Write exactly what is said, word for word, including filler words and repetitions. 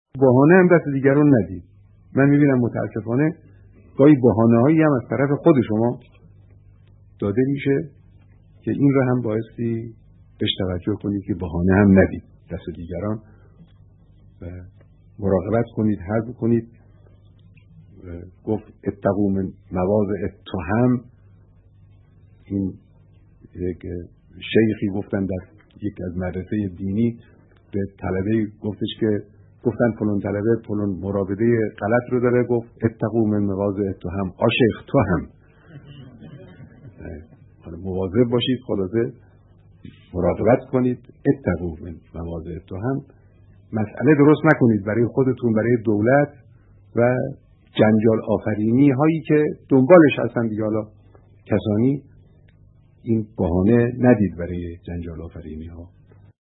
بهانه هم دست دیگران ندید. من میبینم متاسفانه گاهی بهانه‌هایی هم از طرف خود شما داده میشه که این رو هم بایستی بهش توجه کنید که بهانه هم ندید دست دیگران و مراقبت کنید، حذف کنید. گفت اتقوا من مواضع التهم. این یک شیخی گفتن در یک از مدرسه دینی به طلبه گفتش که گفتن فلان طلبه فلان مراقبه غلط رو داره، گفت اتقوا من مواضع التهم. آ شیخ تو هم مواظب باشید، خلاصه مراقبت کنید. اتقوا من مواضع التهم. مسئله درست نکنید برای خودتون، برای دولت و جنجال آفرینی هایی که دنبالش هستن دیگه. حالا کسانی این بهانه ندید برای جنجال آفرینی ها.